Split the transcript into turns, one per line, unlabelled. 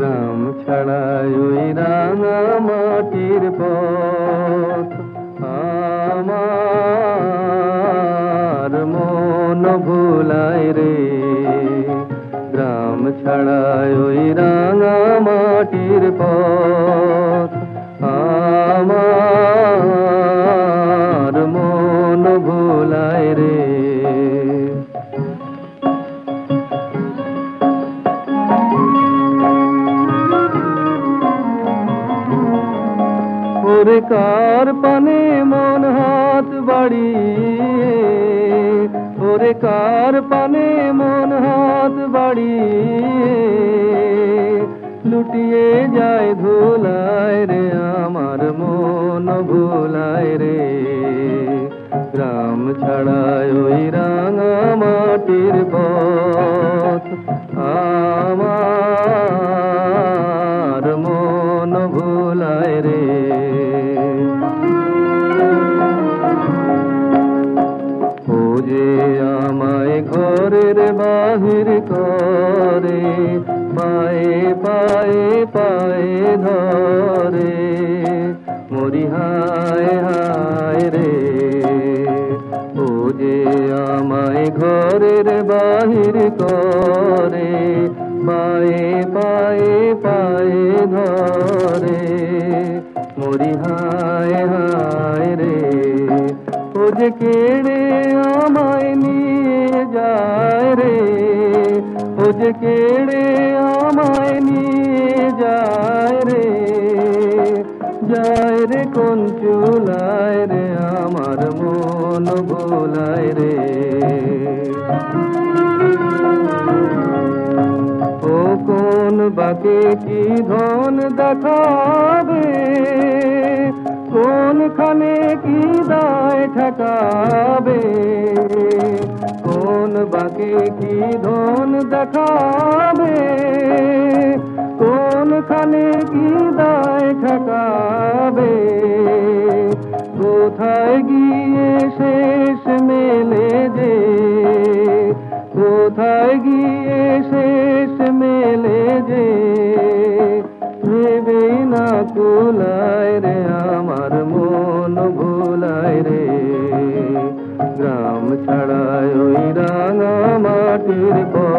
গ্রাম ছাড়াই ওই রাঙা মাটির পথ আমার মন ভুলায় রে। গ্রাম ছাড়াই ওই রাঙা মাটির পথ আমার মন ভুলায় রে। ওরে কার পানে মন হাত বাড়িয়ে, ওরে কার পানে মন হাত বাড়িয়ে লুটিয়ে যায় ধুলায় রে। আমার মন ভুলায় রে। গ্রাম ছাড়ায় ওই রাঙা মাটির পথ আমার মন ভুলায় রে। ও যে আমায় ঘরের বাহির করে, পায়ে পায়ে পায়ে ধরে, মরি হায় হায় রে। ও যে আমায় ঘরের বাহির করে, পায়ে পায়ে পায়ে ধরে, মরি হায় হায় রে। ও যে কেড়ে আমায় নিয়ে যায় রে, ও যে কেড়ে আমায় নিয়ে যায় রে, যায় রে কোন চুলায় রে। আমার মন ভোলায় রে। ও কোন বাকে কি ধন দেখাবে, কোনখানে কি দায় ঠকাবে, কোন বাকে কি ধন দেখাবে, কোনখানে কি দায় ঠকাবে। কোথায় গিয়ে শেষ মেলে যে, কোথায় গিয়ে শেষ মেলে যে, ভেবে না কুলায় রে। আমার মন ভুলায় রে। গ্রাম ছাড়ায় ওই রাঙা মাটির পথ